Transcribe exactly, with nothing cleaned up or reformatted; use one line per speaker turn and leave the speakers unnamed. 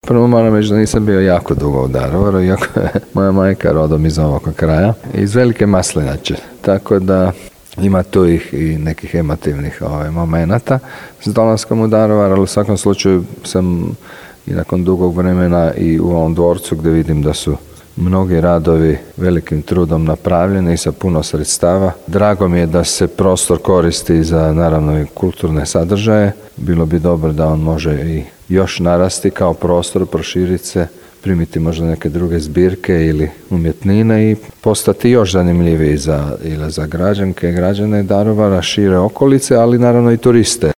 Prvo moram reći da nisam bio jako dugo u Daruvaru, iako je moja majka rodom iz ovog kraja, iz Velike Maslinače, tako da ima tu ih i nekih emotivnih ovaj, momenata s dolaskom u Daruvar, ali u svakom slučaju sam i nakon dugog vremena i u ovom dvorcu gdje vidim da su mnogi radovi velikim trudom napravljeni i sa puno sredstava. Drago mi je da se prostor koristi za naravno i kulturne sadržaje. Bilo bi dobro da on može i još narasti kao prostor, proširiti se, primiti možda neke druge zbirke ili umjetnine i postati još zanimljiviji za, ili za građanke i građane Daruvara, šire okolice, ali naravno i turiste.